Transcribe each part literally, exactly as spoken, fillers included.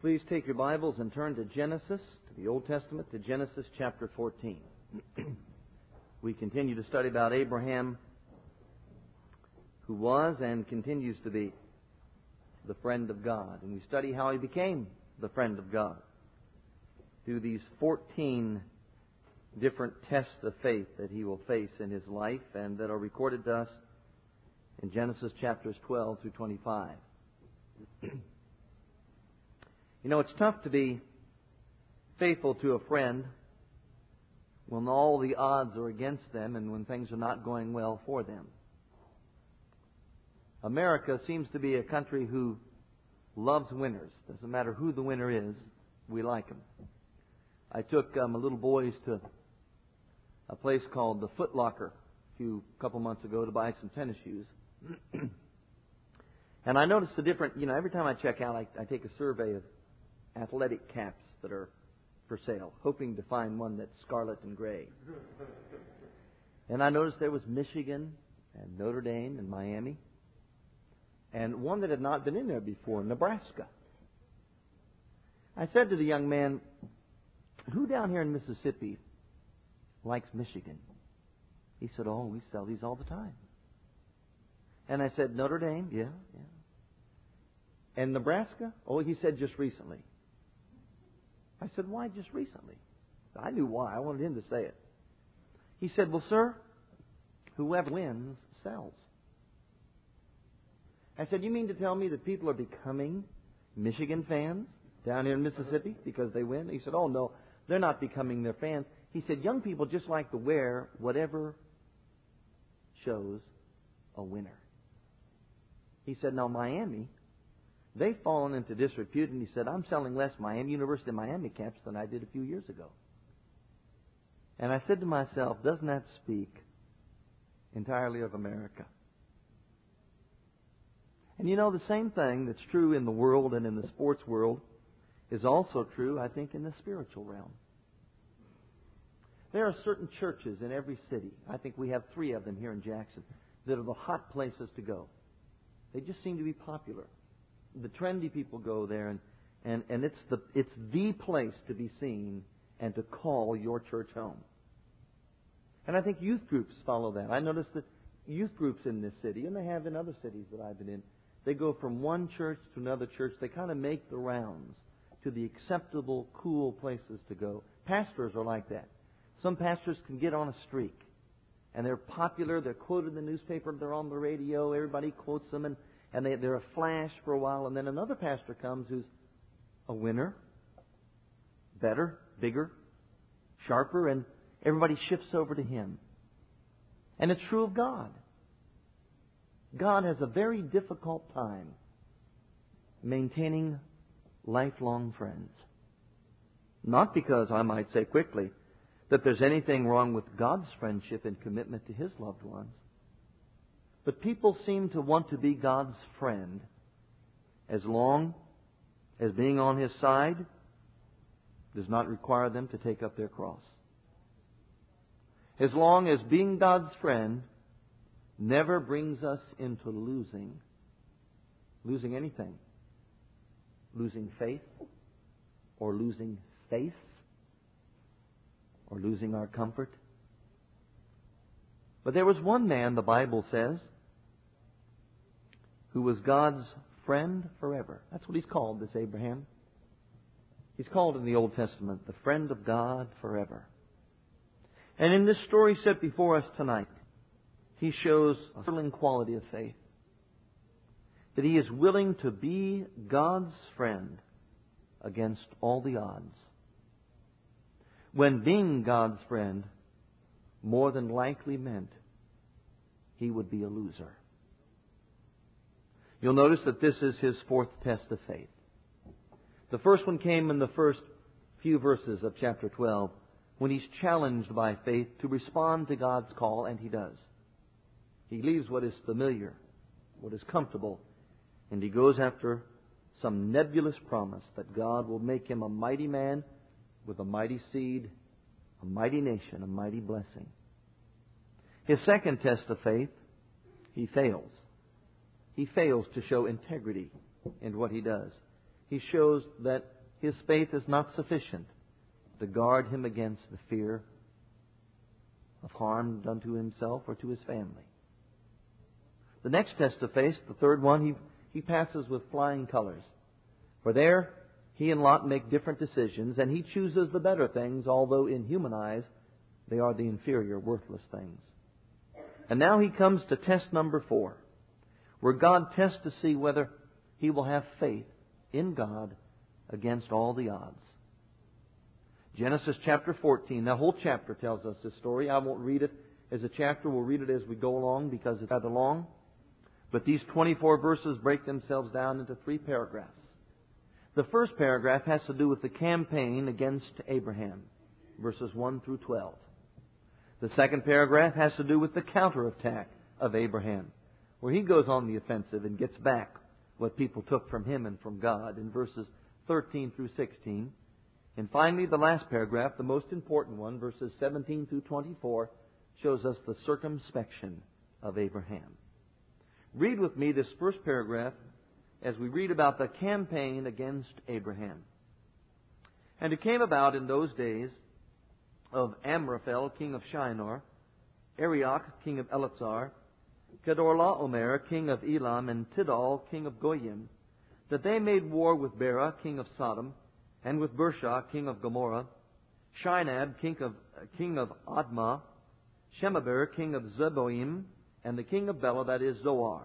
Please take your Bibles and turn to Genesis, to the Old Testament, to Genesis chapter fourteen. We continue to study about Abraham, who was and continues to be the friend of God. And we study how he became the friend of God through these fourteen different tests of faith that he will face in his life and that are recorded to us in Genesis chapters twelve through twenty-five. You know, it's tough to be faithful to a friend when all the odds are against them and when things are not going well for them. America seems to be a country who loves winners. Doesn't matter who the winner is, we like them. I took um, my little boys to a place called the Foot Locker a few couple months ago to buy some tennis shoes. And I noticed the different, you know, every time I check out, I, I take a survey of athletic caps that are for sale, hoping to find one that's scarlet and gray. And I noticed there was Michigan and Notre Dame and Miami, and one that had not been in there before, Nebraska. I said to the young man, who down here in Mississippi likes Michigan? He said, oh, we sell these all the time. And I said, Notre Dame? Yeah, yeah. And Nebraska? Oh, he said, just recently. I said, why just recently? I knew why. I wanted him to say it. He said, well, sir, whoever wins sells. I said, you mean to tell me that people are becoming Michigan fans down here in Mississippi because they win? He said, oh, no, they're not becoming their fans. He said, young people just like to wear whatever shows a winner. He said, now Miami, they've fallen into disrepute, and he said, I'm selling less Miami University of Miami caps than I did a few years ago. And I said to myself, doesn't that speak entirely of America? And you know, the same thing that's true in the world and in the sports world is also true, I think, in the spiritual realm. There are certain churches in every city, I think we have three of them here in Jackson, that are the hot places to go. They just seem to be popular. The trendy people go there, and, and, and it's the it's the place to be seen and to call your church home. And I think youth groups follow that. I noticed that youth groups in this city, and they have in other cities that I've been in, they go from one church to another church. They kind of make the rounds to the acceptable, cool places to go. Pastors are like that. Some pastors can get on a streak, and they're popular. They're quoted in the newspaper. They're on the radio. Everybody quotes them, and And they, they're a flash for a while, and then another pastor comes who's a winner, better, bigger, sharper, and everybody shifts over to him. And it's true of God. God has a very difficult time maintaining lifelong friends. Not because, I might say quickly, that there's anything wrong with God's friendship and commitment to His loved ones. But people seem to want to be God's friend as long as being on His side does not require them to take up their cross. As long as being God's friend never brings us into losing, losing anything, losing faith or losing faith or losing our comfort. But there was one man, the Bible says, who was God's friend forever. That's what he's called, this Abraham. He's called in the Old Testament the friend of God forever. And in this story set before us tonight, he shows a sterling quality of faith. That he is willing to be God's friend against all the odds. When being God's friend more than likely meant he would be a loser. You'll notice that this is his fourth test of faith. The first one came in the first few verses of chapter twelve, when he's challenged by faith to respond to God's call, and he does. He leaves what is familiar, what is comfortable, and he goes after some nebulous promise that God will make him a mighty man with a mighty seed, a mighty nation, a mighty blessing. His second test of faith, he fails. He fails to show integrity in what he does. he shows that his faith is not sufficient to guard him against the fear of harm done to himself or to his family. The next test of faith, the third one, he, he passes with flying colors. For there, he and Lot make different decisions, and he chooses the better things, although in human eyes, they are the inferior, worthless things. And now he comes to test number four, where God tests to see whether he will have faith in God against all the odds. Genesis chapter fourteen. The whole chapter tells us this story. I won't read it as a chapter. We'll read it as we go along because it's rather long. But these twenty-four verses break themselves down into three paragraphs. The first paragraph has to do with the campaign against Abraham, verses one through twelve. The second paragraph has to do with the counterattack of Abraham, where he goes on the offensive and gets back what people took from him and from God in verses thirteen through sixteen. And finally, the last paragraph, the most important one, verses seventeen through twenty-four, shows us the circumspection of Abraham. Read with me this first paragraph as we read about the campaign against Abraham. And it came about in those days of Amraphel, king of Shinar, Arioch, king of Elazar, Kedorlaomer, king of Elam, and Tidal, king of Goyim, that they made war with Bera, king of Sodom, and with Bersha, king of Gomorrah, Shinab, king of, uh, king of Admah, Shemaber, king of Zeboim, and the king of Bela, that is Zoar.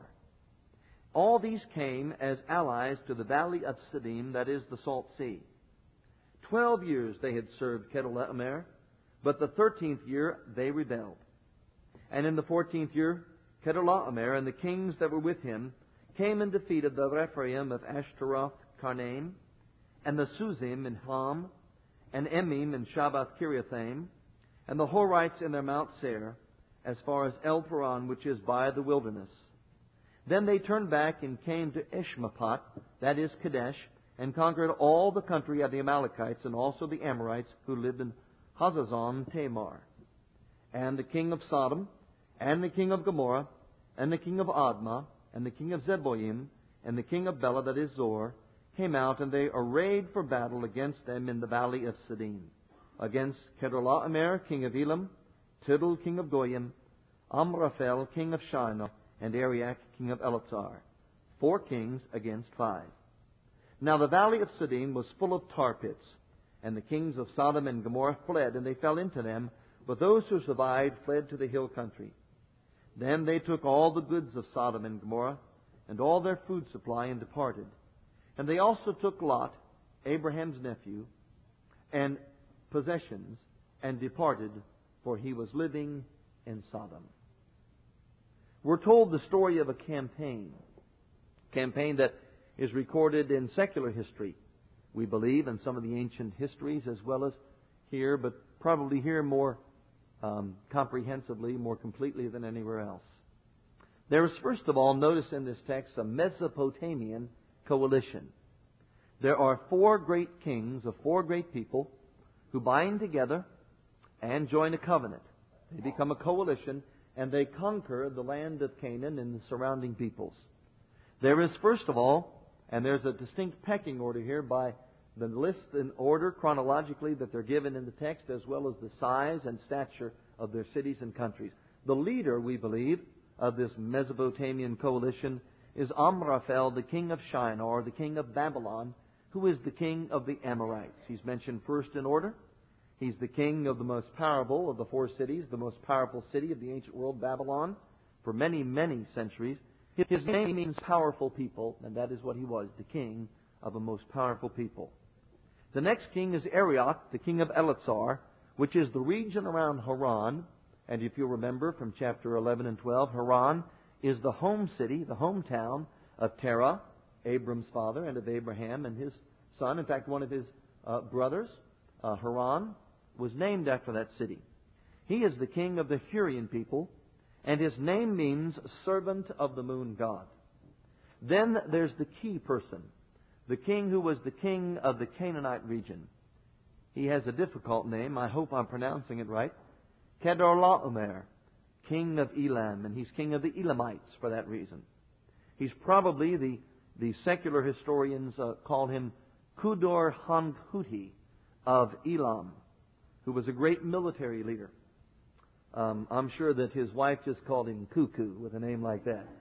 All these came as allies to the valley of Siddim, that is the Salt Sea. Twelve years they had served Kedorlaomer, but the thirteenth year they rebelled. And in the fourteenth year, Kedorlaomer and the kings that were with him came and defeated the Rephaim of Ashtaroth Karnaim, and the Suzim in Ham, and Emim in Shabbath Kiriathaim, and the Horites in their Mount Seir, as far as El Paran, which is by the wilderness. Then they turned back and came to Ishmapat, that is Kadesh, and conquered all the country of the Amalekites, and also the Amorites who lived in Hazazon Tamar. And the king of Sodom, and the king of Gomorrah, and the king of Admah, and the king of Zeboim, and the king of Bela, that is Zor, came out, and they arrayed for battle against them in the valley of Siddim, against Kedorlaomer, king of Elam, Tidal, king of Goyim, Amraphel, king of Shinar, and Arioch, king of Elazar. Four kings against five. Now the valley of Siddim was full of tar pits, and the kings of Sodom and Gomorrah fled, and they fell into them, but those who survived fled to the hill country. Then they took all the goods of Sodom and Gomorrah, and all their food supply, and departed. And they also took Lot, Abraham's nephew, and possessions, and departed, for he was living in Sodom. We're told the story of a campaign, campaign that is recorded in secular history, we believe, in some of the ancient histories as well as here, but probably here more um, comprehensively, more completely than anywhere else. There is, first of all, notice in this text, a Mesopotamian coalition. There are four great kings of four great people who bind together and join a covenant. They become a coalition, and they conquer the land of Canaan and the surrounding peoples. There is, first of all, and there's a distinct pecking order here by the list in order chronologically that they're given in the text, as well as the size and stature of their cities and countries. The leader, we believe, of this Mesopotamian coalition is Amraphel, the king of Shinar, the king of Babylon, who is the king of the Amorites. He's mentioned first in order. He's the king of the most powerful of the four cities, the most powerful city of the ancient world, Babylon, for many, many centuries. His name means powerful people, and that is what he was, the king of a most powerful people. The next king is Arioch, the king of Elazar, which is the region around Haran. And if you remember from chapter eleven and twelve, Haran is the home city, the hometown of Terah, Abram's father, and of Abraham and his son. In fact, one of his uh, brothers, uh, Haran, was named after that city. He is the king of the Hurrian people, and his name means servant of the moon god. Then there's the key person, the king who was the king of the Canaanite region. He has a difficult name. I hope I'm pronouncing it right. Kedorlaomer, king of Elam, and he's king of the Elamites for that reason. He's probably the the secular historians uh, call him Kudor-Hanghuti of Elam, who was a great military leader. Um, I'm sure that his wife just called him Cuckoo with a name like that.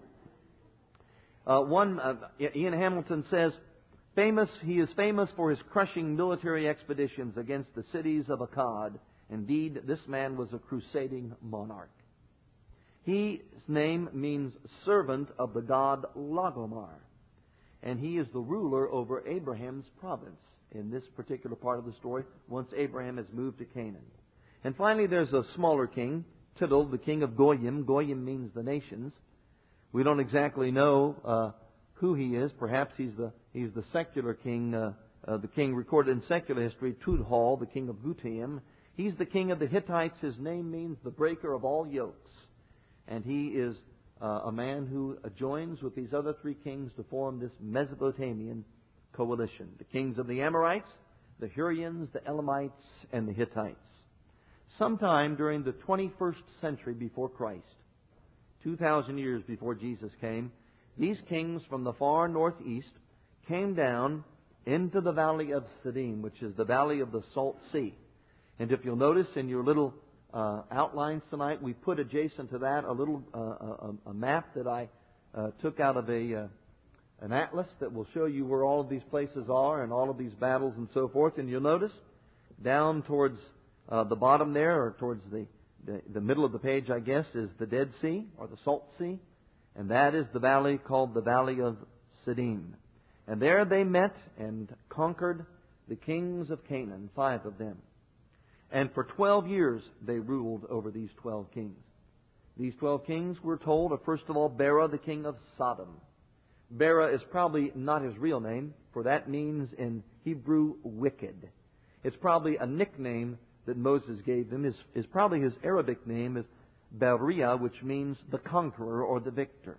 Uh, one, uh, Ian Hamilton says, famous, he is famous for his crushing military expeditions against the cities of Akkad. Indeed, this man was a crusading monarch. His name means servant of the god Lagomar, and he is the ruler over Abraham's province in this particular part of the story, once Abraham has moved to Canaan. And finally, there's a smaller king, Tidal, the king of Goyim. Goyim means the nations. We don't exactly know uh, who he is. Perhaps he's the he's the secular king, uh, uh, the king recorded in secular history, Tudhal, the king of Gutaim. He's the king of the Hittites. His name means the breaker of all yokes. And he is uh, a man who joins with these other three kings to form this Mesopotamian coalition. The kings of the Amorites, the Hurrians, the Elamites, and the Hittites. Sometime during the twenty-first century before Christ, two thousand years before Jesus came, these kings from the far northeast came down into the valley of Siddim, which is the valley of the Salt Sea. And if you'll notice in your little uh, outlines tonight, we put adjacent to that a little uh, a, a map that I uh, took out of a uh, an atlas that will show you where all of these places are and all of these battles and so forth. And you'll notice down towards uh, the bottom there, or towards the, the the middle of the page, I guess, is the Dead Sea or the Salt Sea, and that is the valley called the Valley of Siddim. And there they met and conquered the kings of Canaan, five of them. And for twelve years they ruled over these twelve kings. These twelve kings were told of, first of all, Bera, the king of Sodom. Bera is probably not his real name, for that means in Hebrew, wicked. It's probably a nickname that Moses gave them. Is, is probably his Arabic name is Beria, which means the conqueror or the victor.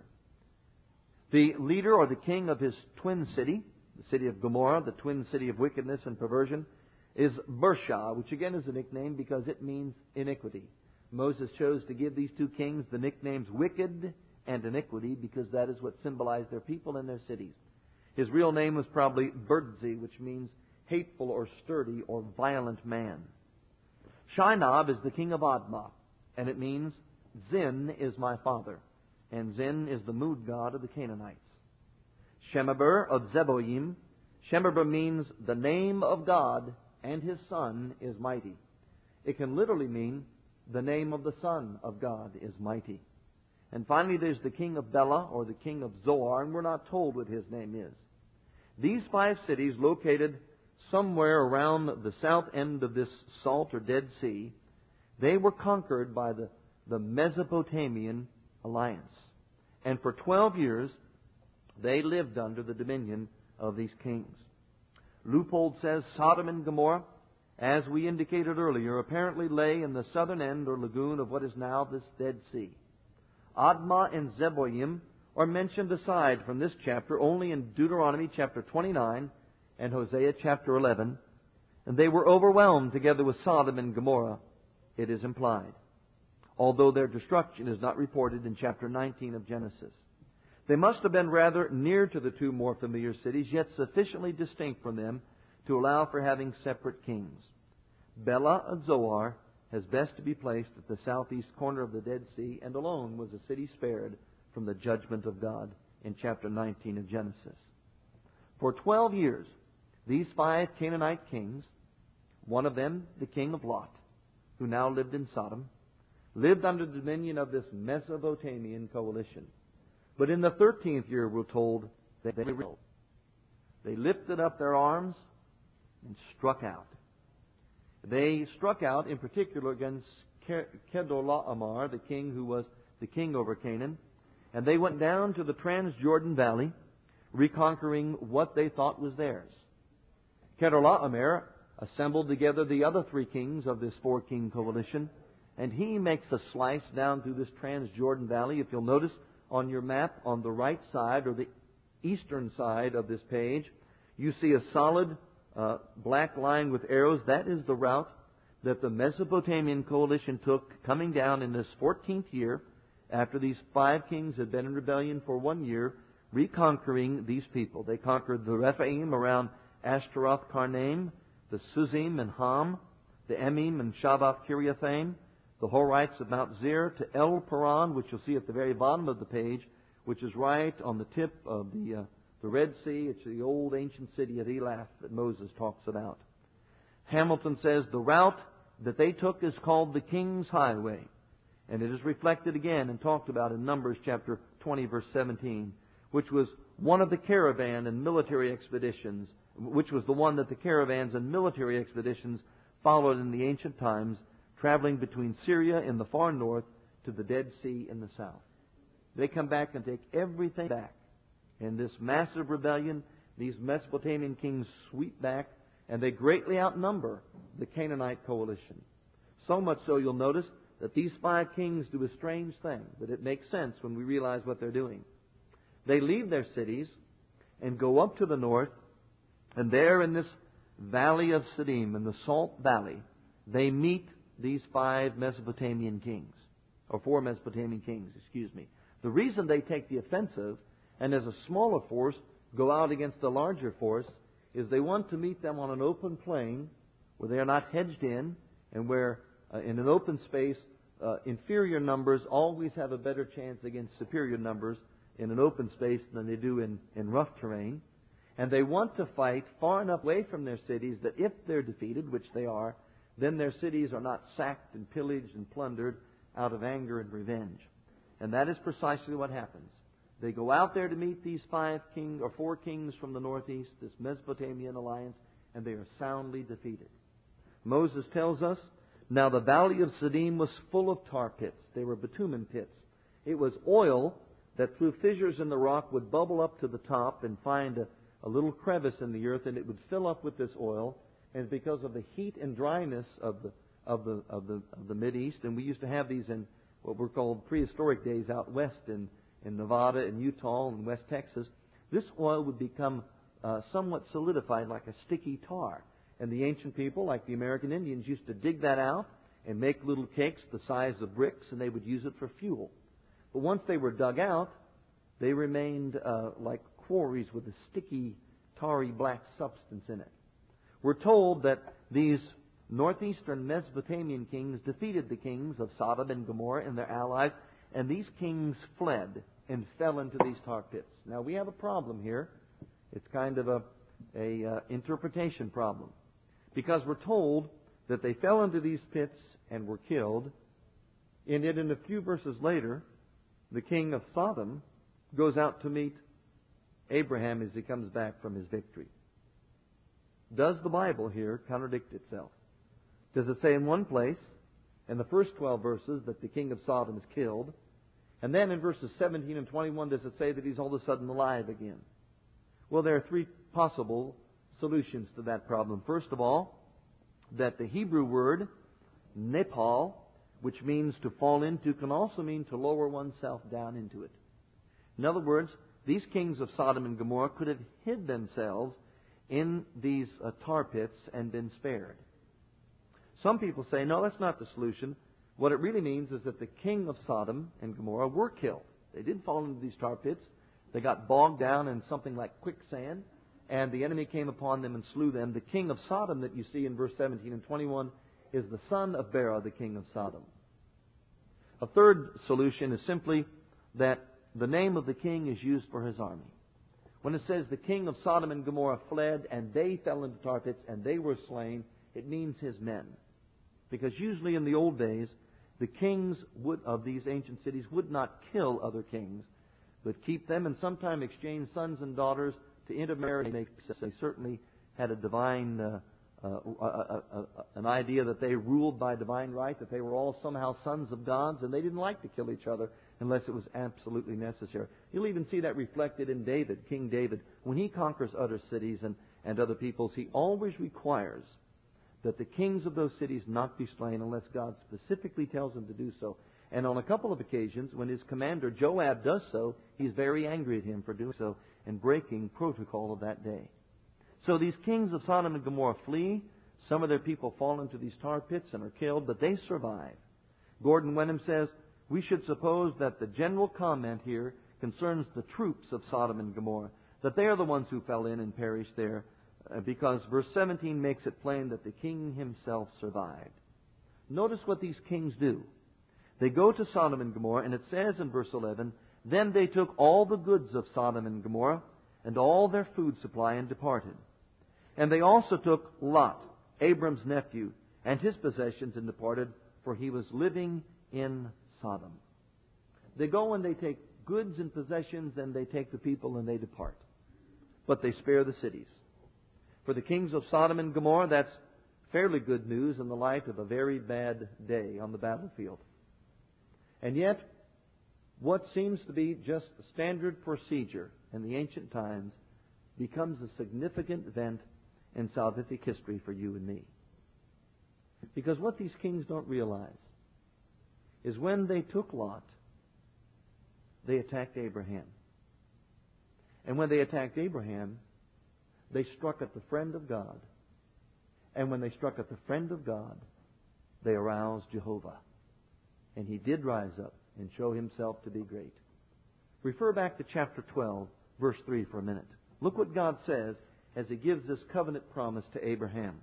The leader or the king of his twin city, the city of Gomorrah, the twin city of wickedness and perversion, is Bersha, which again is a nickname because it means iniquity. Moses chose to give these two kings the nicknames wicked and iniquity because that is what symbolized their people and their cities. His real name was probably Birdzi, which means hateful or sturdy or violent man. Shinab is the king of Admah, and it means Zin is my father, and Zin is the mood god of the Canaanites. Shemeber of Zeboim. Shemeber means the name of God, and his son is mighty. It can literally mean the name of the Son of God is mighty. And finally, there's the king of Bela, or the king of Zoar, and we're not told what his name is. These five cities, located somewhere around the south end of this Salt or Dead Sea, they were conquered by the, the Mesopotamian alliance. And for twelve years, they lived under the dominion of these kings. Leupold says Sodom and Gomorrah, as we indicated earlier, apparently lay in the southern end or lagoon of what is now this Dead Sea. Admah and Zeboim are mentioned aside from this chapter only in Deuteronomy chapter twenty-nine and Hosea chapter eleven, and they were overwhelmed together with Sodom and Gomorrah, it is implied, although their destruction is not reported in chapter nineteen of Genesis. They must have been rather near to the two more familiar cities, yet sufficiently distinct from them to allow for having separate kings. Bela of Zoar has best to be placed at the southeast corner of the Dead Sea, and alone was a city spared from the judgment of God in chapter nineteen of Genesis. For twelve years, these five Canaanite kings, one of them the king of Lot, who now lived in Sodom, lived under the dominion of this Mesopotamian coalition. But in the thirteenth year, we're told that they rebelled. They lifted up their arms and struck out. They struck out in particular against Kedorlaomer, the king who was the king over Canaan, and they went down to the Transjordan Valley, reconquering what they thought was theirs. Kedorlaomer assembled together the other three kings of this four-king coalition, and he makes a slice down through this Transjordan Valley. If you'll notice on your map, on the right side or the eastern side of this page, you see a solid uh, black line with arrows. That is the route that the Mesopotamian coalition took, coming down in this fourteenth year, after these five kings had been in rebellion for one year. reconquering these people. They conquered the Rephaim around Ashtaroth Karnaim, the Suzim and Ham, the Emim and Shabbath Kiriathaim, the Horites of Mount Zir, to El Paran, which you'll see at the very bottom of the page, which is right on the tip of the uh, the Red Sea. It's the old ancient city of Elath that Moses talks about. Hamilton says the route that they took is called the King's Highway. And it is reflected again and talked about in Numbers chapter twenty, verse seventeen, which was one of the caravan and military expeditions, which was the one that the caravans and military expeditions followed in the ancient times, traveling between Syria in the far north to the Dead Sea in the south. They come back and take everything back. In this massive rebellion, these Mesopotamian kings sweep back, and they greatly outnumber the Canaanite coalition. So much so, you'll notice that these five kings do a strange thing, but it makes sense when we realize what they're doing. They leave their cities and go up to the north, and there in this valley of Siddim, in the Salt Valley, they meet these five Mesopotamian kings, or four Mesopotamian kings, excuse me. The reason they take the offensive, and as a smaller force go out against a larger force, is they want to meet them on an open plain where they are not hedged in, and where uh, in an open space uh, inferior numbers always have a better chance against superior numbers in an open space than they do in, in rough terrain. And they want to fight far enough away from their cities that if they're defeated, which they are, then their cities are not sacked and pillaged and plundered out of anger and revenge. And that is precisely what happens. They go out there to meet these five kings or four kings from the northeast, this Mesopotamian alliance, and they are soundly defeated. Moses tells us, now the valley of Siddim was full of tar pits. They were bitumen pits. It was oil that through fissures in the rock would bubble up to the top and find a, a little crevice in the earth, and it would fill up with this oil. And because of the heat and dryness of the of the of the of the Mideast, and we used to have these in what were called prehistoric days out west in, in Nevada and Utah and West Texas, this oil would become uh, somewhat solidified like a sticky tar. And the ancient people, like the American Indians, used to dig that out and make little cakes the size of bricks, and they would use it for fuel. But once they were dug out, they remained uh, like quarries with a sticky, tarry black substance in it. We're told that these northeastern Mesopotamian kings defeated the kings of Sodom and Gomorrah and their allies, and these kings fled and fell into these tar pits. Now, we have a problem here. It's kind of a, a uh, interpretation problem. Because we're told that they fell into these pits and were killed, and yet in a few verses later, the king of Sodom goes out to meet Abraham as he comes back from his victory. Does the Bible here contradict itself? Does it say in one place, in the first twelve verses, that the king of Sodom is killed? And then in verses seventeen and twenty-one, does it say that he's all of a sudden alive again? Well, there are three possible solutions to that problem. First of all, that the Hebrew word, nepal, which means to fall into, can also mean to lower oneself down into it. In other words, these kings of Sodom and Gomorrah could have hid themselves in these uh, tar pits and been spared. Some people say, no, that's not the solution. What it really means is that the king of Sodom and Gomorrah were killed. They didn't fall into these tar pits. They got bogged down in something like quicksand, and the enemy came upon them and slew them. The king of Sodom that you see in verse seventeen and twenty-one is the son of Bera, the king of Sodom. A third solution is simply that the name of the king is used for his army. When it says the king of Sodom and Gomorrah fled and they fell into tar pits and they were slain, it means his men. Because usually in the old days, the kings would, of these ancient cities would not kill other kings, but keep them and sometimes exchange sons and daughters to intermarry. They certainly had a divine, uh, uh, uh, uh, uh, an idea that they ruled by divine right, that they were all somehow sons of gods, and they didn't like to kill each other unless it was absolutely necessary. You'll even see that reflected in David, King David. When he conquers other cities and, and other peoples, he always requires that the kings of those cities not be slain unless God specifically tells him to do so. And on a couple of occasions, when his commander Joab does so, he's very angry at him for doing so and breaking protocol of that day. So these kings of Sodom and Gomorrah flee. Some of their people fall into these tar pits and are killed, but they survive. Gordon Wenham says, we should suppose that the general comment here concerns the troops of Sodom and Gomorrah, that they are the ones who fell in and perished there, uh, because verse seventeen makes it plain that the king himself survived. Notice what these kings do. They go to Sodom and Gomorrah, and it says in verse eleven, "Then they took all the goods of Sodom and Gomorrah, and all their food supply, and departed. And they also took Lot, Abram's nephew, and his possessions, and departed, for he was living in Sodom." They go and they take goods and possessions, and they take the people, and they depart. But they spare the cities. For the kings of Sodom and Gomorrah, that's fairly good news in the light of a very bad day on the battlefield. And yet, what seems to be just standard procedure in the ancient times becomes a significant event in salvific history for you and me. Because what these kings don't realize is when they took Lot, they attacked Abraham. And when they attacked Abraham, they struck at the friend of God. And when they struck at the friend of God, they aroused Jehovah. And he did rise up and show himself to be great. Refer back to chapter twelve, verse three for a minute. Look what God says as he gives this covenant promise to Abraham.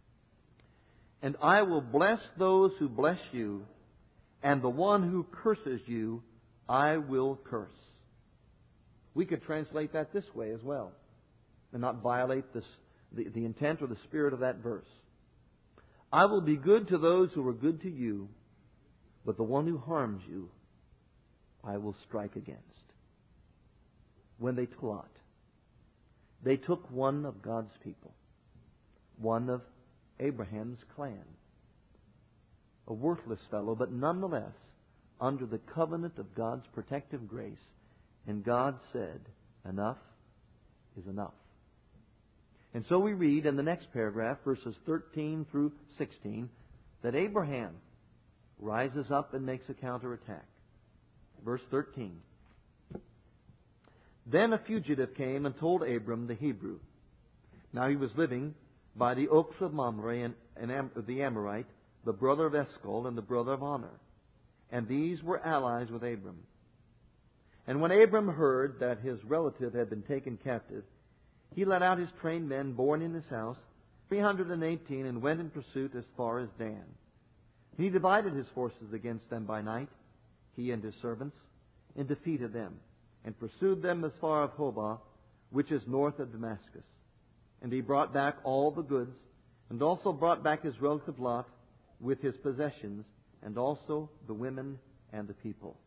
"And I will bless those who bless you, and the one who curses you, I will curse." We could translate that this way as well, and not violate this, the, the intent or the spirit of that verse. "I will be good to those who are good to you, but the one who harms you, I will strike against." When they took Lot, they took one of God's people, one of Abraham's clan, a worthless fellow, but nonetheless under the covenant of God's protective grace. And God said, enough is enough. And so we read in the next paragraph, verses thirteen through sixteen, that Abraham rises up and makes a counterattack. Verse thirteen. "Then a fugitive came and told Abram the Hebrew." Now he was living by the oaks of Mamre, and, and Am, the Amorite, the brother of Eshcol and the brother of Aner. And these were allies with Abram. "And when Abram heard that his relative had been taken captive, he led out his trained men born in his house, three hundred and eighteen, and went in pursuit as far as Dan. He divided his forces against them by night, he and his servants, and defeated them, and pursued them as far as Hobah, which is north of Damascus. And he brought back all the goods, and also brought back his relative Lot with his possessions, and also the women and the people."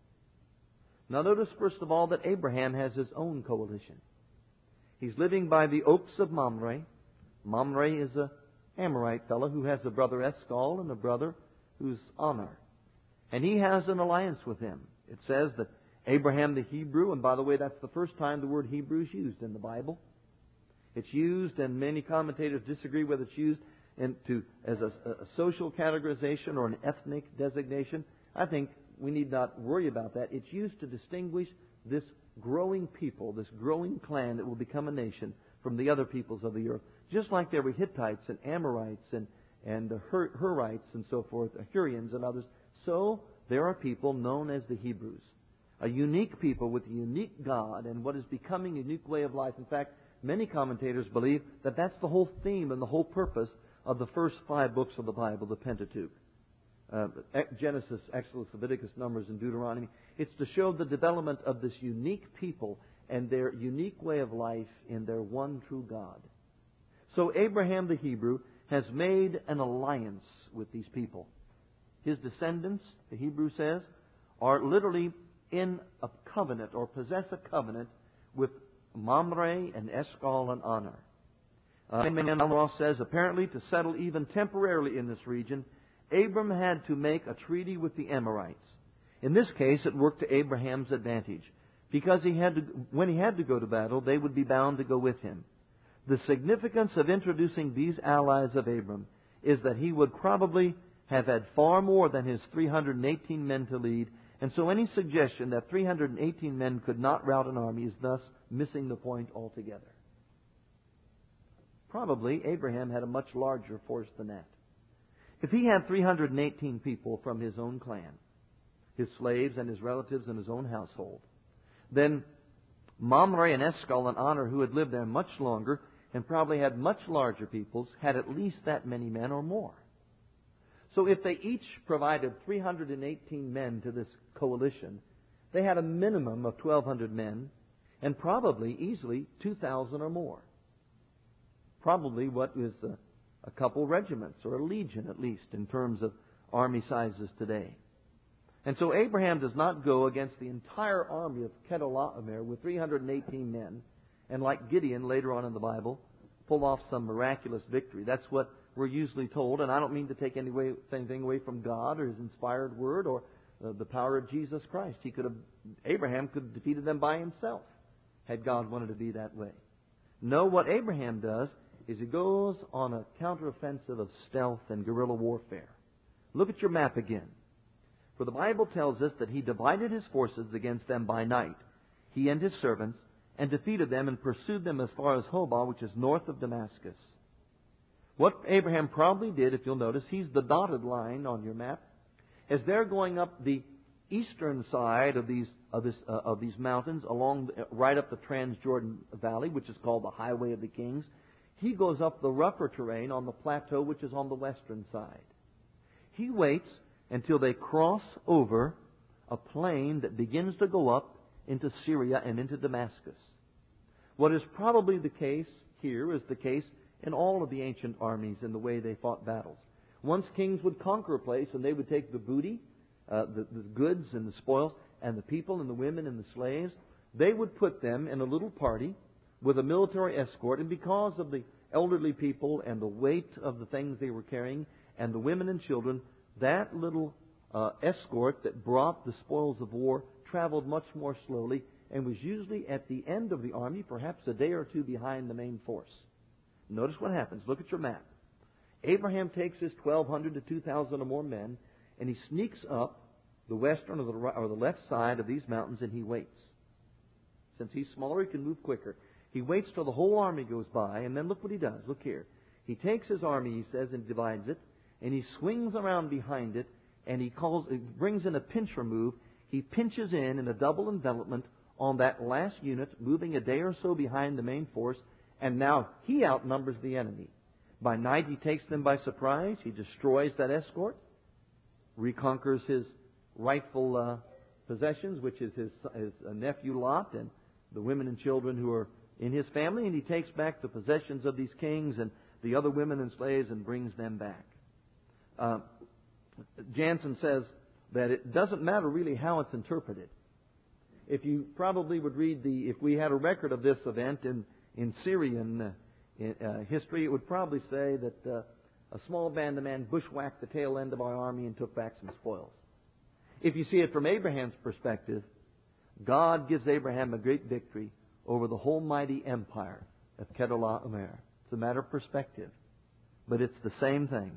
Now notice first of all that Abraham has his own coalition. He's living by the oaks of Mamre. Mamre is an Amorite fellow who has a brother Eshcol and a brother who's Aner. And he has an alliance with him. It says that Abraham the Hebrew, and by the way, that's the first time the word Hebrew is used in the Bible. It's used, and many commentators disagree whether it's used into, as a, a social categorization or an ethnic designation. I think we need not worry about that. It's used to distinguish this growing people, this growing clan that will become a nation from the other peoples of the earth. Just like there were Hittites and Amorites and, and Hur- Hurites and so forth, Hurrians and others, so there are people known as the Hebrews. A unique people with a unique God and what is becoming a unique way of life. In fact, many commentators believe that that's the whole theme and the whole purpose of the first five books of the Bible, the Pentateuch. Uh, Genesis, Exodus, Leviticus, Numbers, and Deuteronomy. It's to show the development of this unique people and their unique way of life in their one true God. So Abraham the Hebrew has made an alliance with these people. His descendants, the Hebrew says, are literally in a covenant or possess a covenant with Mamre and Eshcol and Aner. Uh, Al says, apparently to settle even temporarily in this region, Abram had to make a treaty with the Amorites. In this case, it worked to Abraham's advantage, because he had to, when he had to go to battle, they would be bound to go with him. The significance of introducing these allies of Abram is that he would probably have had far more than his three hundred eighteen men to lead, and so any suggestion that three hundred eighteen men could not rout an army is thus missing the point altogether. Probably Abraham had a much larger force than that. If he had three hundred eighteen people from his own clan, his slaves and his relatives and his own household, Then Mamre and Eshcol and Aner, who had lived there much longer and probably had much larger peoples, had at least that many men or more. So if they each provided three hundred eighteen men to this coalition, they had a minimum of twelve hundred men and probably easily two thousand or more. Probably what is a, a couple regiments or a legion at least in terms of army sizes today. And so Abraham does not go against the entire army of Chedorlaomer with three hundred eighteen men and, like Gideon later on in the Bible, pull off some miraculous victory. That's what we're usually told, and I don't mean to take any way, anything away from God or His inspired Word or uh, the power of Jesus Christ. He could have, Abraham could have defeated them by himself had God wanted to be that way. No, what Abraham does is he goes on a counteroffensive of stealth and guerrilla warfare. Look at your map again. For the Bible tells us that he divided his forces against them by night, he and his servants, and defeated them and pursued them as far as Hobah, which is north of Damascus. What Abraham probably did, if you'll notice, he's the dotted line on your map. As they're going up the eastern side of these of, this, uh, of these mountains, along the, right up the Transjordan Valley, which is called the Highway of the Kings, he goes up the rougher terrain on the plateau, which is on the western side. He waits until they cross over a plain that begins to go up into Syria and into Damascus. What is probably the case here is the case in all of the ancient armies in the way they fought battles. Once kings would conquer a place and they would take the booty, uh, the, the goods and the spoils, and the people and the women and the slaves, they would put them in a little party with a military escort, and because of the elderly people and the weight of the things they were carrying and the women and children, that little uh, escort that brought the spoils of war traveled much more slowly and was usually at the end of the army, perhaps a day or two behind the main force. Notice what happens. Look at your map. Abraham takes his twelve hundred to two thousand or more men, and he sneaks up the western or the, right, or the left side of these mountains, and he waits. Since he's smaller, he can move quicker. He waits till the whole army goes by, and then look what he does. Look here. He takes his army, he says, and divides it, and he swings around behind it, and he calls, he brings in a pincher move. He pinches in in a double envelopment on that last unit, moving a day or so behind the main force, and now he outnumbers the enemy. By night, he takes them by surprise. He destroys that escort, reconquers his rightful uh, possessions, which is his, his uh, nephew Lot and the women and children who are in his family, and he takes back the possessions of these kings and the other women and slaves and brings them back. Uh, Jansen says that it doesn't matter really how it's interpreted. If you probably would read the, if we had a record of this event in, in Syrian uh, in, uh, history, it would probably say that uh, a small band of men bushwhacked the tail end of our army and took back some spoils. If you see it from Abraham's perspective, God gives Abraham a great victory over the whole mighty empire of Chedorlaomer. It's a matter of perspective, but it's the same thing.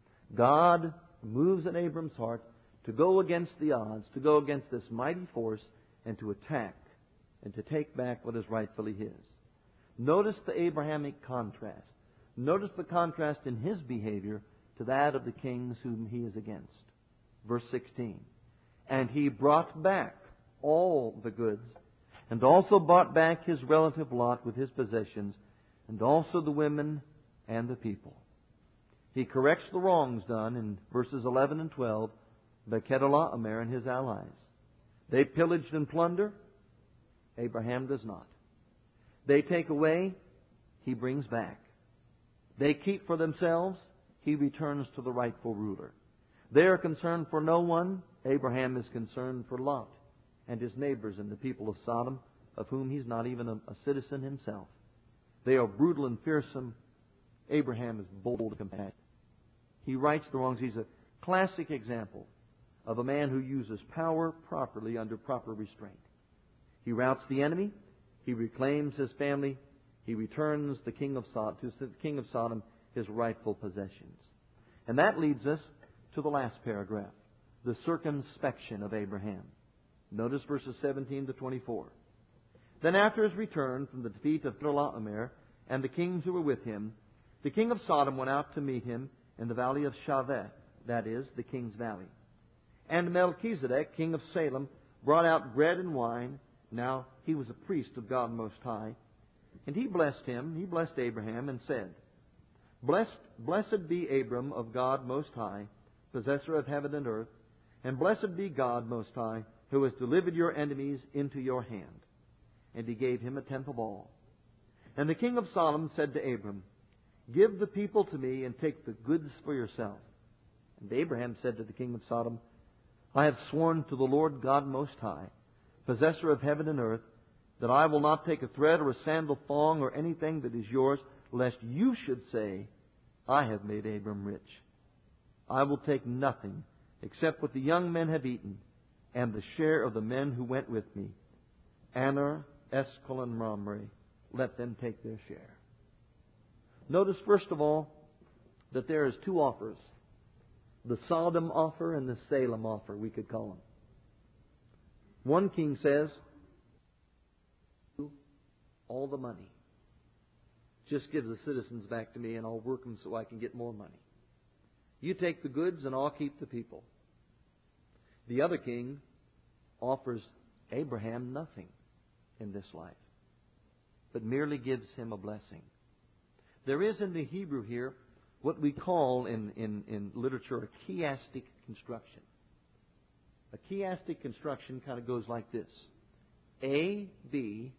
God moves in Abram's heart to go against the odds, to go against this mighty force, and to attack and to take back what is rightfully his. Notice the Abrahamic contrast. Notice the contrast in his behavior to that of the kings whom he is against. Verse sixteen. And he brought back all the goods, and also brought back his relative Lot with his possessions, and also the women and the people. He corrects the wrongs done in verses eleven and twelve by Chedorlaomer and his allies. They pillaged and plunder. Abraham does not. They take away. He brings back. They keep for themselves. He returns to the rightful ruler. They are concerned for no one. Abraham is concerned for Lot and his neighbors and the people of Sodom, of whom he's not even a, a citizen himself. They are brutal and fearsome. Abraham is bold and compassionate. He rights the wrongs. He's a classic example of a man who uses power properly under proper restraint. He routs the enemy. He reclaims his family. He returns the king of Sodom, to the king of Sodom his rightful possessions. And that leads us to the last paragraph, the circumspection of Abraham. Notice verses seventeen to twenty-four. Then after his return from the defeat of Chedorlaomer and the kings who were with him, the king of Sodom went out to meet him in the valley of Shaveh, that is, the king's valley. And Melchizedek, king of Salem, brought out bread and wine, Now he was a priest of God Most High. And he blessed him, he blessed Abraham, and said, Blessed, blessed be Abram of God Most High, possessor of heaven and earth, and blessed be God Most High, who has delivered your enemies into your hand. And he gave him a tenth of all. And the king of Sodom said to Abram, Give the people to me, and take the goods for yourself. And Abraham said to the king of Sodom, I have sworn to the Lord God Most High, possessor of heaven and earth, that I will not take a thread or a sandal thong or anything that is yours, lest you should say, I have made Abram rich. I will take nothing except what the young men have eaten, and the share of the men who went with me. Aner, Eshcol, and Mamre, let them take their share. Notice, first of all, that there is two offers. The Sodom offer and the Salem offer, we could call them. One king says, all the money. Just give the citizens back to me and I'll work them so I can get more money. You take the goods and I'll keep the people. The other king offers Abraham nothing in this life, but merely gives him a blessing. There is in the Hebrew here what we call in, in, in literature a chiastic construction. A chiastic construction kind of goes like this. A, B,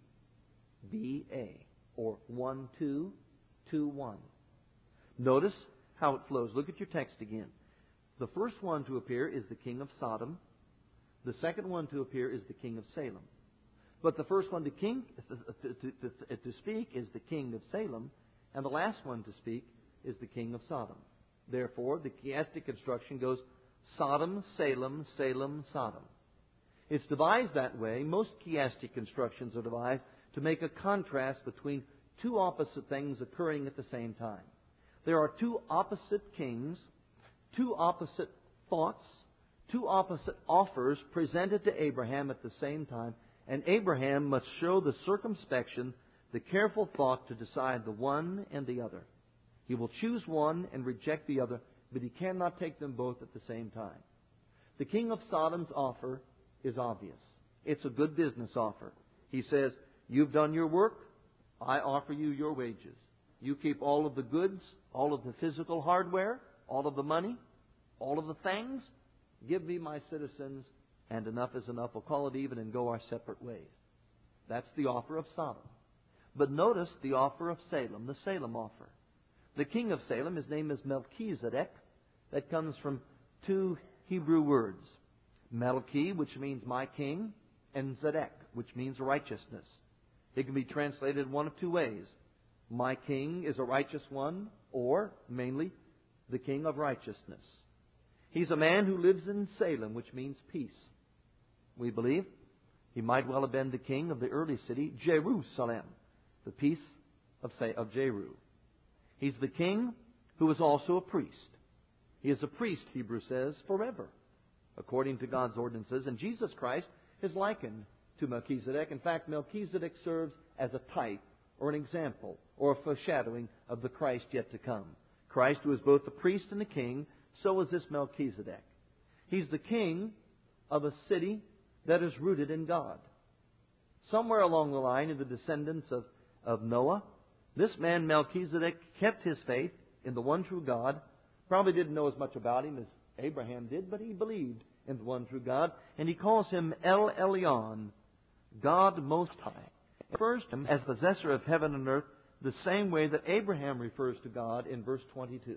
B, A. Or one, two, two, one. Notice how it flows. Look at your text again. The first one to appear is the king of Sodom. The second one to appear is the king of Salem. But the first one to, king, to, to, to, to speak is the king of Salem, and the last one to speak is the king of Sodom. Therefore, the chiastic construction goes Sodom, Salem, Salem, Sodom. It's devised that way. Most chiastic constructions are devised to make a contrast between two opposite things occurring at the same time. There are two opposite kings, two opposite thoughts, two opposite offers presented to Abraham at the same time, and Abraham must show the circumspection, the careful thought to decide the one and the other. He will choose one and reject the other, but he cannot take them both at the same time. The king of Sodom's offer is obvious. It's a good business offer. He says, You've done your work, I offer you your wages. You keep all of the goods, all of the physical hardware, all of the money, all of the things. Give me my citizens, and enough is enough. We'll call it even and go our separate ways. That's the offer of Sodom. But notice the offer of Salem, the Salem offer. The king of Salem, his name is Melchizedek. That comes from two Hebrew words. Melchi, which means my king, and Zedek, which means righteousness. It can be translated one of two ways. My king is a righteous one, or, mainly, the king of righteousness. He's a man who lives in Salem, which means peace. We believe he might well have been the king of the early city, Jerusalem, the peace of, of Jeru. He's the king who is also a priest. He is a priest, Hebrew says, forever, according to God's ordinances. And Jesus Christ is likened to Melchizedek. In fact, Melchizedek serves as a type or an example or a foreshadowing of the Christ yet to come. Christ, who is both the priest and the king, so is this Melchizedek. He's the king of a city that is rooted in God. Somewhere along the line in the descendants of, of Noah, this man Melchizedek kept his faith in the one true God. Probably didn't know as much about him as Abraham did, but he believed in the one true God. And he calls him El Elyon, God Most High. He refers to him as possessor of heaven and earth the same way that Abraham refers to God in verse twenty-two.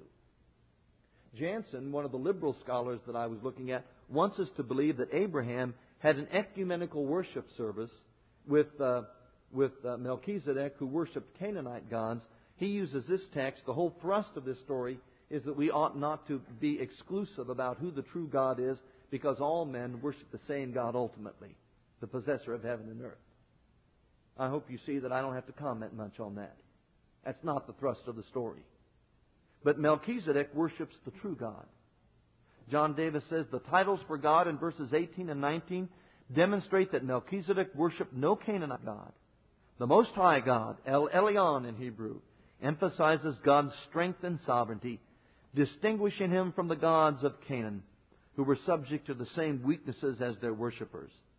Jansen, one of the liberal scholars that I was looking at, wants us to believe that Abraham had an ecumenical worship service with, uh, with uh, Melchizedek, who worshipped Canaanite gods. He uses this text. The whole thrust of this story is that we ought not to be exclusive about who the true God is, because all men worship the same God ultimately, the possessor of heaven and earth. I hope you see that I don't have to comment much on that. That's not the thrust of the story. But Melchizedek worships the true God. John Davis says the titles for God in verses eighteen and nineteen demonstrate that Melchizedek worshipped no Canaanite god. The Most High God, El Elyon in Hebrew, emphasizes God's strength and sovereignty, distinguishing Him from the gods of Canaan, who were subject to the same weaknesses as their worshippers.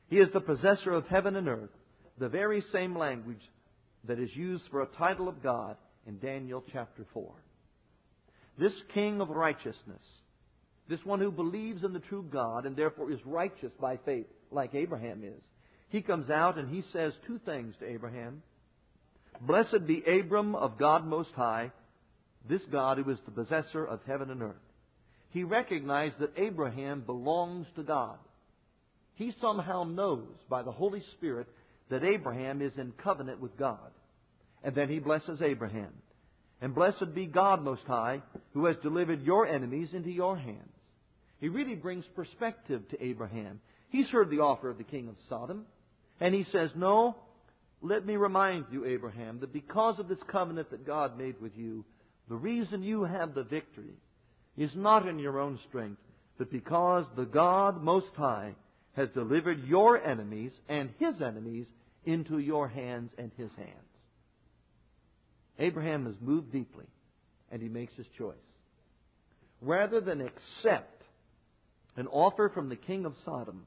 He is the possessor of heaven and earth, the very same language that is used for a title of God in Daniel chapter four. This King of righteousness, this one who believes in the true God and therefore is righteous by faith, like Abraham is, he comes out and he says two things to Abraham. Blessed be Abram of God Most High, this God who is the possessor of heaven and earth. He recognized that Abraham belongs to God. He somehow knows by the Holy Spirit that Abraham is in covenant with God. And then he blesses Abraham. And blessed be God Most High, who has delivered your enemies into your hands. He really brings perspective to Abraham. He's heard the offer of the king of Sodom. And he says, no, let me remind you, Abraham, that because of this covenant that God made with you, the reason you have the victory is not in your own strength, but because the God Most High has delivered your enemies and His enemies into your hands and His hands. Abraham is moved deeply, and he makes his choice. Rather than accept an offer from the king of Sodom,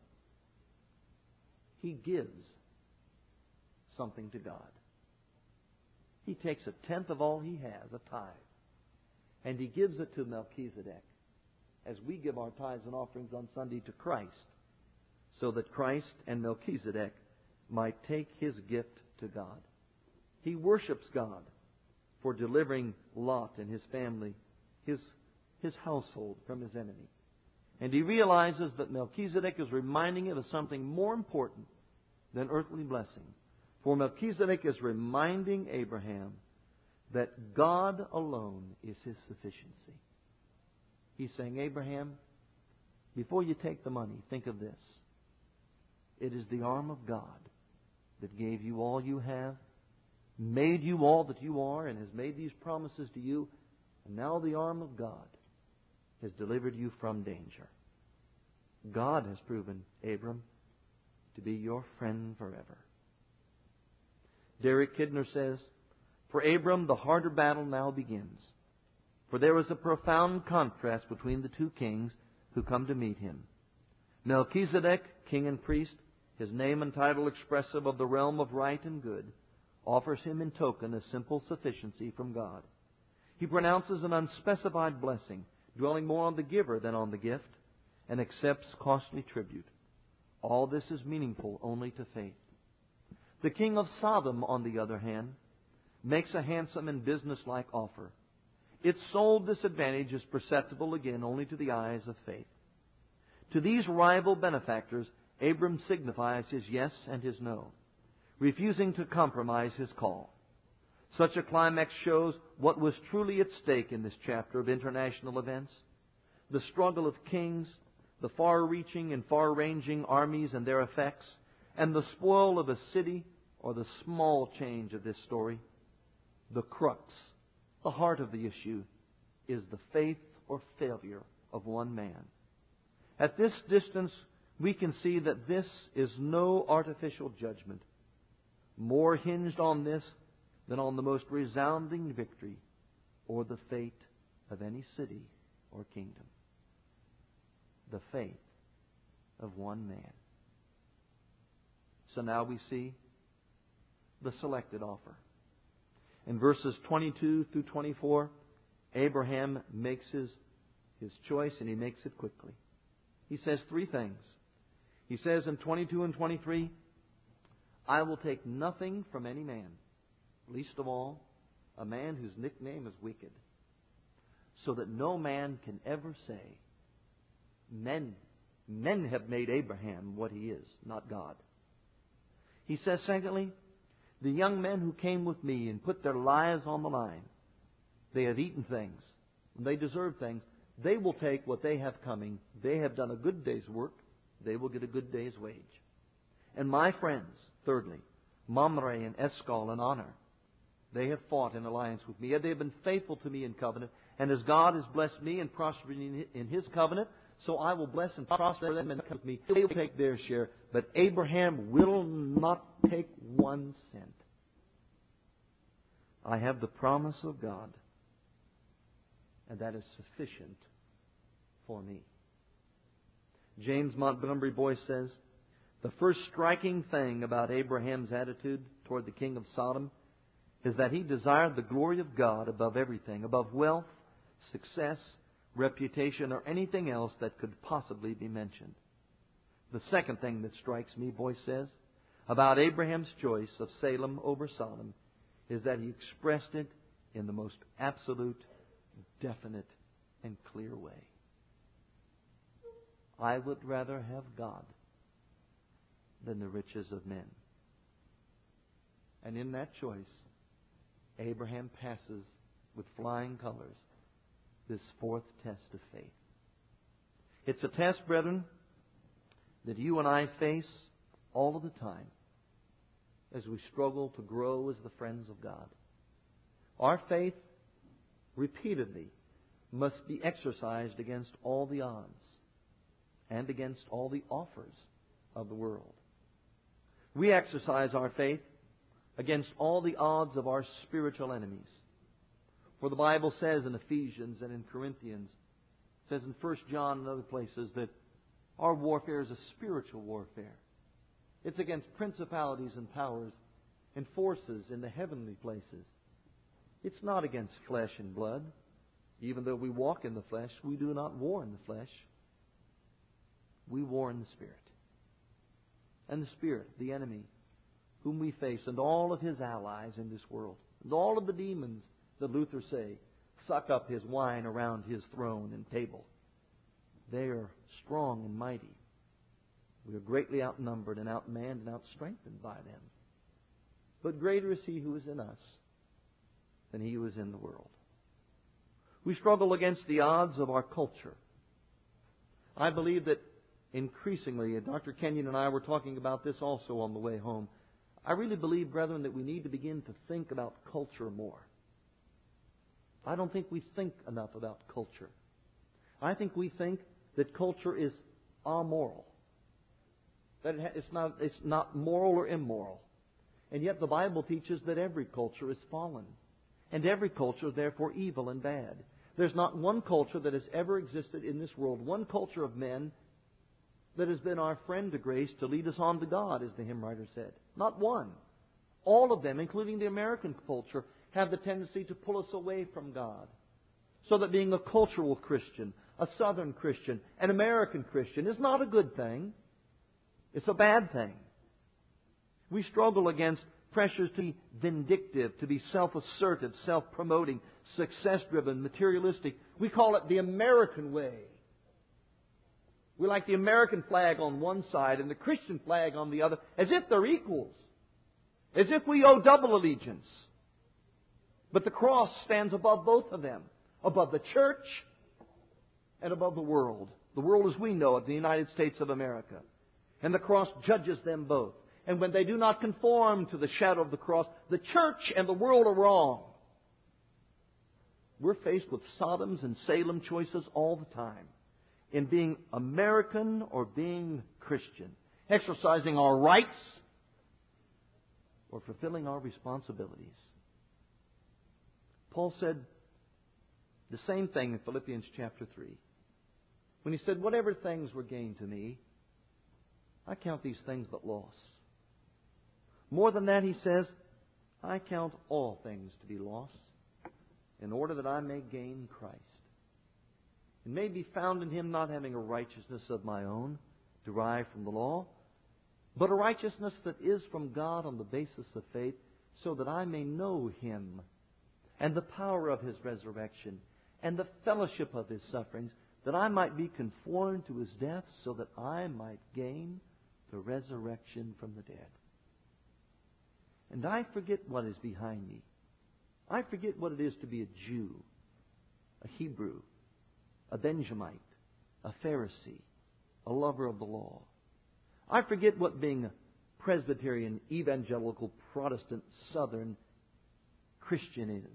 he gives something to God. He takes a tenth of all he has, a tithe, and he gives it to Melchizedek, as we give our tithes and offerings on Sunday to Christ, so that Christ and Melchizedek might take his gift to God. He worships God for delivering Lot and his family, his, his household, from his enemy. And he realizes that Melchizedek is reminding him of something more important than earthly blessing. For Melchizedek is reminding Abraham that God alone is his sufficiency. He's saying, Abraham, before you take the money, think of this. It is the arm of God that gave you all you have, made you all that you are, and has made these promises to you. And now the arm of God has delivered you from danger. God has proven, Abram, to be your friend forever. Derek Kidner says, for Abram, the harder battle now begins. For there is a profound contrast between the two kings who come to meet him. Melchizedek, king and priest, his name and title expressive of the realm of right and good, offers him in token a simple sufficiency from God. He pronounces an unspecified blessing, dwelling more on the giver than on the gift, and accepts costly tribute. All this is meaningful only to faith. The king of Sodom, on the other hand, makes a handsome and businesslike offer. Its sole disadvantage is perceptible again only to the eyes of faith. To these rival benefactors, Abram signifies his yes and his no, refusing to compromise his call. Such a climax shows what was truly at stake in this chapter of international events. The struggle of kings, the far-reaching and far-ranging armies and their effects, and the spoil of a city, or the small change of this story. The crux, the heart of the issue, is the faith or failure of one man. At this distance, we can see that this is no artificial judgment, more hinged on this than on the most resounding victory or the fate of any city or kingdom. The faith of one man. So now we see the selected offer. In verses twenty-two through twenty-four, Abraham makes his, his choice, and he makes it quickly. He says three things. He says in twenty-two and twenty-three, I will take nothing from any man, least of all a man whose nickname is wicked, so that no man can ever say, men, men have made Abraham what he is, not God. He says, secondly, the young men who came with me and put their lives on the line, they have eaten things, and they deserve things. They will take what they have coming. They have done a good day's work. They will get a good day's wage. And my friends, thirdly, Mamre and Eshcol and Honor, they have fought in alliance with me. They have been faithful to me in covenant. And as God has blessed me and prospered in His covenant, so I will bless and prosper them and with me. They will take their share. But Abraham will not take one cent. I have the promise of God, and that is sufficient for me. James Montgomery Boyce says, The first striking thing about Abraham's attitude toward the king of Sodom is that he desired the glory of God above everything, above wealth, success, reputation, or anything else that could possibly be mentioned. The second thing that strikes me, Boyce says, about Abraham's choice of Salem over Sodom is that he expressed it in the most absolute, definite, and clear way. I would rather have God than the riches of men. And in that choice, Abraham passes with flying colors this fourth test of faith. It's a test, brethren, that you and I face all of the time as we struggle to grow as the friends of God. Our faith repeatedly must be exercised against all the odds and against all the offers of the world. We exercise our faith against all the odds of our spiritual enemies. For the Bible says in Ephesians and in Corinthians, it says in First John and other places that our warfare is a spiritual warfare. It's against principalities and powers and forces in the heavenly places. It's not against flesh and blood. Even though we walk in the flesh, we do not war in the flesh. We war in the Spirit. And the Spirit, the enemy, whom we face, and all of his allies in this world, and all of the demons that Luther say suck up his wine around his throne and table. They are strong and mighty. We are greatly outnumbered and outmanned and outstrengthened by them. But greater is He who is in us than he who is in the world. We struggle against the odds of our culture. I believe that increasingly, and Doctor Kenyon and I were talking about this also on the way home, I really believe, brethren, that we need to begin to think about culture more. I don't think we think enough about culture. I think we think that culture is amoral. That it's not, it's not moral or immoral. And yet the Bible teaches that every culture is fallen. And every culture is therefore evil and bad. There's not one culture that has ever existed in this world, one culture of men that has been our friend to grace to lead us on to God, as the hymn writer said. Not one. All of them, including the American culture, have the tendency to pull us away from God. So that being a cultural Christian, a Southern Christian, an American Christian is not a good thing. It's a bad thing. We struggle against pressures to be vindictive, to be self-assertive, self-promoting, success-driven, materialistic. We call it the American way. We like the American flag on one side and the Christian flag on the other, as if they're equals. As if we owe double allegiance. But the cross stands above both of them. Above the church and above the world. The world as we know it, the United States of America. And the cross judges them both. And when they do not conform to the shadow of the cross, the church and the world are wrong. We're faced with Sodoms and Salem choices all the time. In being American or being Christian. Exercising our rights or fulfilling our responsibilities. Paul said the same thing in Philippians chapter three. When he said, whatever things were gained to me, I count these things but loss. More than that, he says, I count all things to be loss in order that I may gain Christ. And may be found in Him not having a righteousness of my own, derived from the law, but a righteousness that is from God on the basis of faith, so that I may know Him and the power of His resurrection and the fellowship of His sufferings, that I might be conformed to His death, so that I might gain the resurrection from the dead. And I forget what is behind me. I forget what it is to be a Jew, a Hebrew, a Benjamite, a Pharisee, a lover of the law. I forget what being a Presbyterian, evangelical, Protestant, Southern Christian is.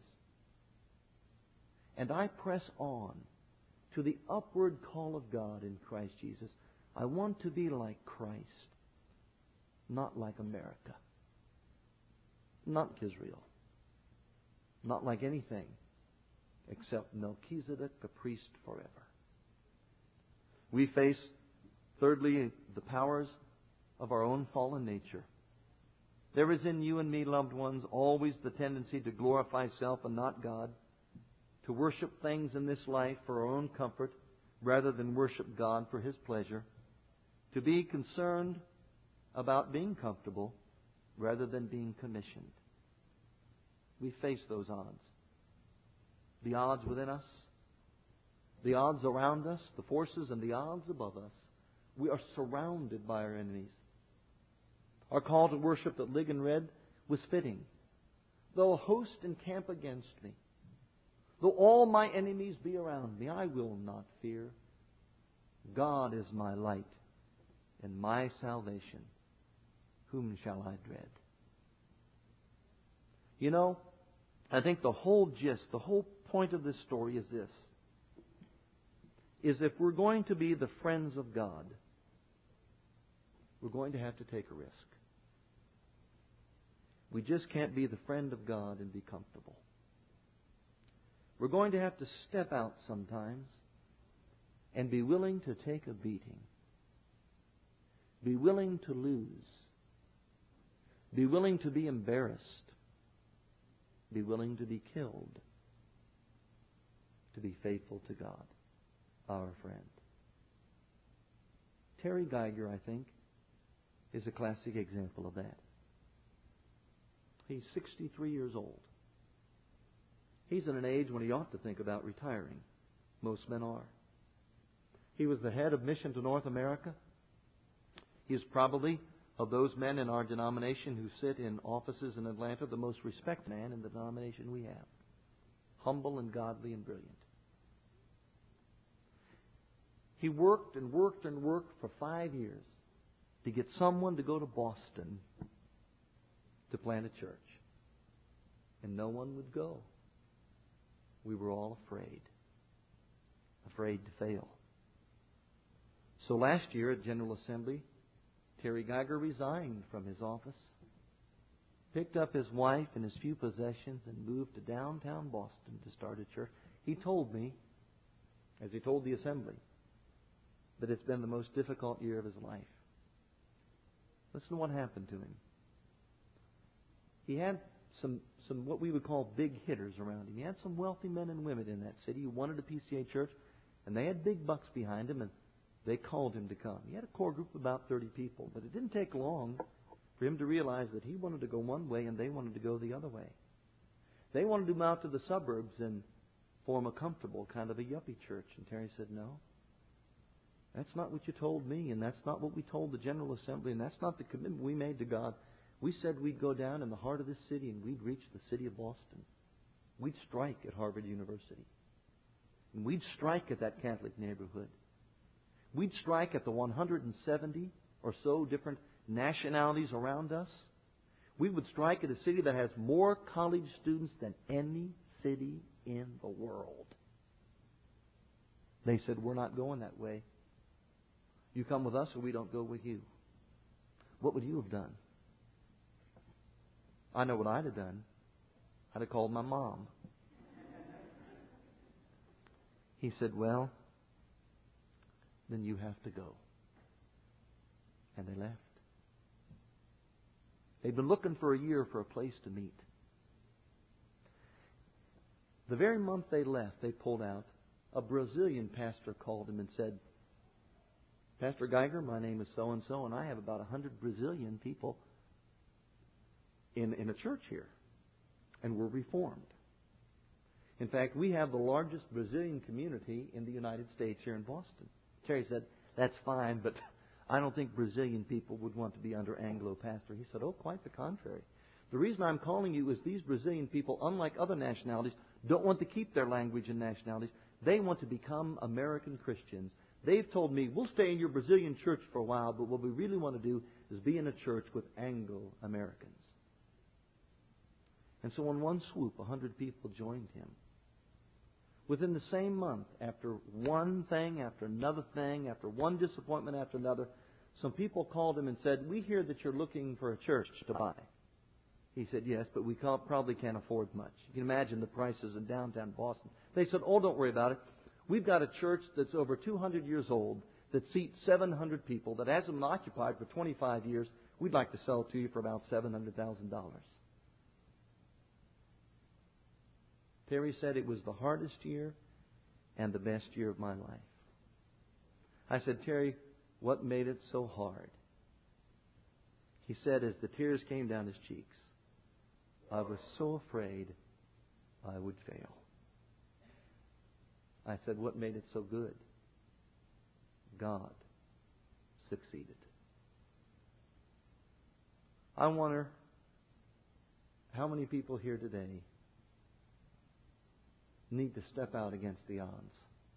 And I press on to the upward call of God in Christ Jesus. I want to be like Christ, not like America, not Israel, not like anything except Melchizedek, the priest forever. We face, thirdly, the powers of our own fallen nature. There is in you and me, loved ones, always the tendency to glorify self and not God, to worship things in this life for our own comfort rather than worship God for His pleasure, to be concerned about being comfortable rather than being commissioned. We face those odds. The odds within us, the odds around us, the forces and the odds above us. We are surrounded by our enemies. Our call to worship that Ligon read was fitting. Though a host encamp against me, though all my enemies be around me, I will not fear. God is my light and my salvation. Whom shall I dread? You know, I think the whole gist, the whole point of this story is this. Is if we're going to be the friends of God, we're going to have to take a risk. We just can't be the friend of God and be comfortable. We're going to have to step out sometimes and be willing to take a beating. Be willing to lose. Be willing to be embarrassed. Be willing to be killed. To be faithful to God, our friend. Terry Geiger, I think, is a classic example of that. He's sixty-three years old. He's in an age when he ought to think about retiring. Most men are. He was the head of Mission to North America. He is probably, of those men in our denomination who sit in offices in Atlanta, the most respected man in the denomination we have. Humble and godly and brilliant. He worked and worked and worked for five years to get someone to go to Boston to plant a church. And no one would go. We were all afraid. Afraid to fail. So last year at General Assembly, Terry Geiger resigned from his office, picked up his wife and his few possessions, and moved to downtown Boston to start a church. He told me, as he told the assembly, that it's been the most difficult year of his life. Listen to what happened to him. He had some, some what we would call big hitters around him. He had some wealthy men and women in that city who wanted a P C A church, and they had big bucks behind him, and they called him to come. He had a core group of about thirty people, but it didn't take long for him to realize that he wanted to go one way and they wanted to go the other way. They wanted to move out to the suburbs and form a comfortable kind of a yuppie church. And Terry said, no, that's not what you told me, and that's not what we told the General Assembly, and that's not the commitment we made to God. We said we'd go down in the heart of this city and we'd reach the city of Boston. We'd strike at Harvard University. And we'd strike at that Catholic neighborhood. We'd strike at the one hundred seventy or so different nationalities around us. We would strike at a city that has more college students than any city in the world. They said, we're not going that way. You come with us or we don't go with you. What would you have done? I know what I'd have done. I'd have called my mom. He said, well, then you have to go. And they left. They'd been looking for a year for a place to meet. The very month they left, they pulled out. A Brazilian pastor called him and said, Pastor Geiger, my name is so-and-so, and I have about a hundred Brazilian people in, in a church here. And we're Reformed. In fact, we have the largest Brazilian community in the United States here in Boston. Terry said, that's fine, but I don't think Brazilian people would want to be under Anglo pastor. He said, oh, quite the contrary. The reason I'm calling you is these Brazilian people, unlike other nationalities, don't want to keep their language and nationalities. They want to become American Christians. They've told me, we'll stay in your Brazilian church for a while, but what we really want to do is be in a church with Anglo-Americans. And so in one swoop, a hundred people joined him. Within the same month, after one thing after another thing, after one disappointment after another, some people called him and said, we hear that you're looking for a church to buy. He said, yes, but we probably can't afford much. You can imagine the prices in downtown Boston. They said, oh, don't worry about it. We've got a church that's over two hundred years old that seats seven hundred people, that hasn't been occupied for twenty-five years. We'd like to sell it to you for about seven hundred thousand dollars. Terry said it was the hardest year and the best year of my life. I said, Terry, what made it so hard? He said, as the tears came down his cheeks, I was so afraid I would fail. I said, what made it so good? God succeeded. I wonder how many people here today need to step out against the odds.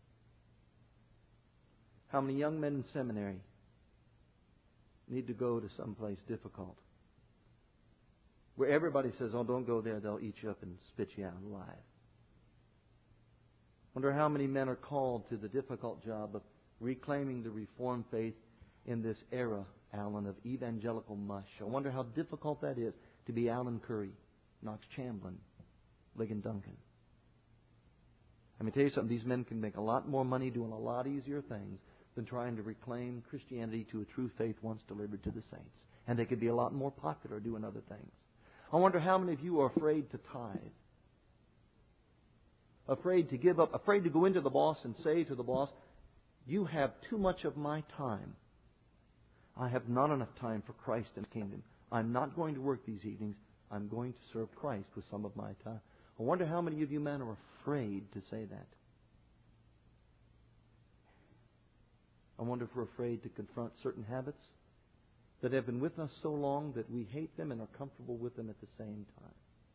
How many young men in seminary need to go to someplace difficult, where everybody says, oh, don't go there, they'll eat you up and spit you out alive. Wonder how many men are called to the difficult job of reclaiming the Reformed faith in this era, Alan, of evangelical mush. I wonder how difficult that is to be Alan Curry, Knox Chamberlain, Ligon Duncan. Let me tell you something, these men can make a lot more money doing a lot easier things than trying to reclaim Christianity to a true faith once delivered to the saints. And they could be a lot more popular doing other things. I wonder how many of you are afraid to tithe. Afraid to give up. Afraid to go into the boss and say to the boss, you have too much of my time. I have not enough time for Christ and the kingdom. I'm not going to work these evenings. I'm going to serve Christ with some of my time. I wonder how many of you men are afraid to say that. I wonder if we're afraid to confront certain habits that have been with us so long that we hate them and are comfortable with them at the same time.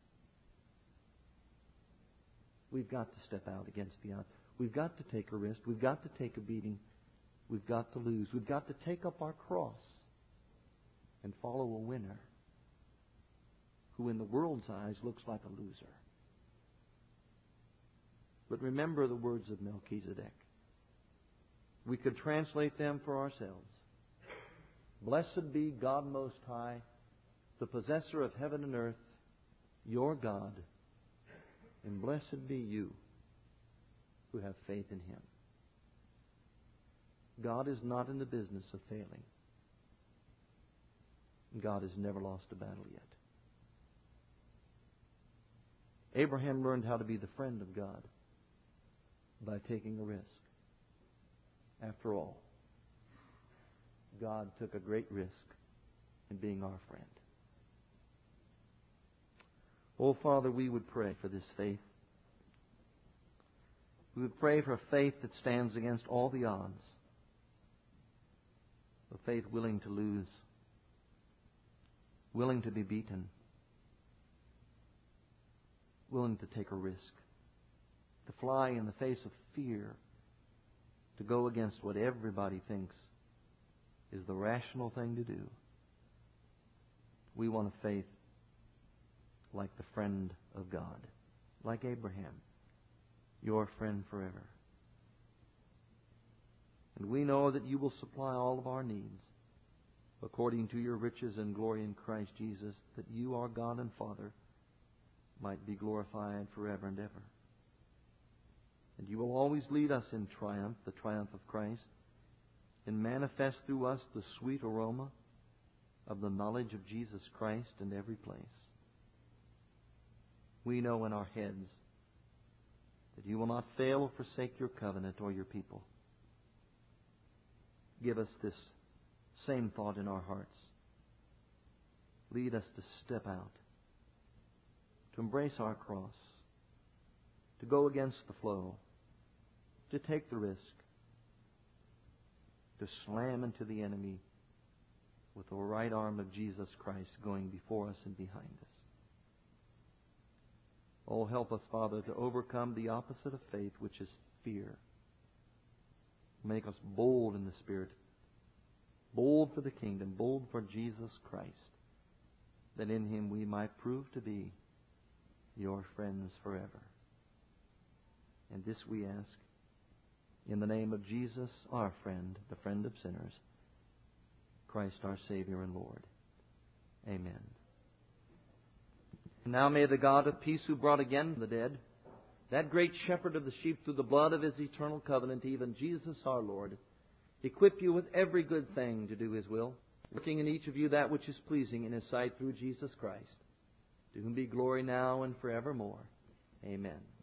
We've got to step out against the odds. We've got to take a risk. We've got to take a beating. We've got to lose. We've got to take up our cross and follow a winner who in the world's eyes looks like a loser. But remember the words of Melchizedek. We could translate them for ourselves. Blessed be God Most High, the possessor of heaven and earth, your God, and blessed be you who have faith in Him. God is not in the business of failing. God has never lost a battle yet. Abraham learned how to be the friend of God by taking a risk. After all, God took a great risk in being our friend. Oh, Father, we would pray for this faith. We would pray for a faith that stands against all the odds. A faith willing to lose, willing to be beaten, willing to take a risk, to fly in the face of fear, to go against what everybody thinks is the rational thing to do. We want a faith like the friend of God, like Abraham, your friend forever. And we know that you will supply all of our needs according to your riches and glory in Christ Jesus, that you, our God and Father, might be glorified forever and ever. And you will always lead us in triumph, the triumph of Christ, and manifest through us the sweet aroma of the knowledge of Jesus Christ in every place. We know in our heads that you will not fail or forsake your covenant or your people. Give us this same thought in our hearts. Lead us to step out, to embrace our cross, to go against the flow, to take the risk, to slam into the enemy with the right arm of Jesus Christ going before us and behind us. Oh, help us, Father, to overcome the opposite of faith, which is fear. Make us bold in the Spirit, bold for the kingdom, bold for Jesus Christ, that in Him we might prove to be your friends forever. And this we ask in the name of Jesus, our friend, the friend of sinners, Christ our Savior and Lord. Amen. And now may the God of peace, who brought again the dead, that great shepherd of the sheep through the blood of His eternal covenant, even Jesus our Lord, equip you with every good thing to do His will, working in each of you that which is pleasing in His sight through Jesus Christ, to whom be glory now and forevermore. Amen.